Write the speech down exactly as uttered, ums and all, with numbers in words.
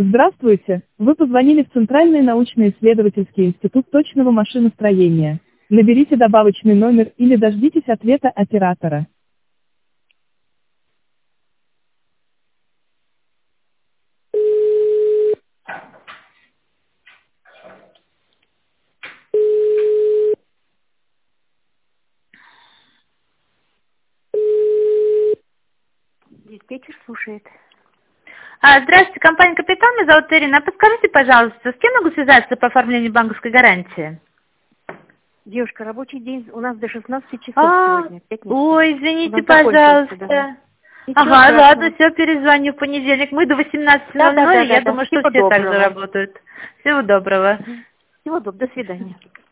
Здравствуйте, вы позвонили в Центральный научно-исследовательский институт точного машиностроения. Наберите добавочный номер или дождитесь ответа оператора. Диспетчер слушает. А, здравствуйте, компания «Капитан», меня зовут Ирина. Подскажите, пожалуйста, с кем могу связаться по оформлению банковской гарантии? Девушка, рабочий день у нас до шестнадцати часов А, сегодня, пятница. ой, У извините, нас закончился, пожалуйста. да. Ничего Ага, страшного. ладно, все, перезвоню в понедельник. Мы до восемнадцати ноль ноль, Да-да-да, и я да. думаю, что Всего все так же доброго. работают. Всего доброго. Всего доброго, до свидания.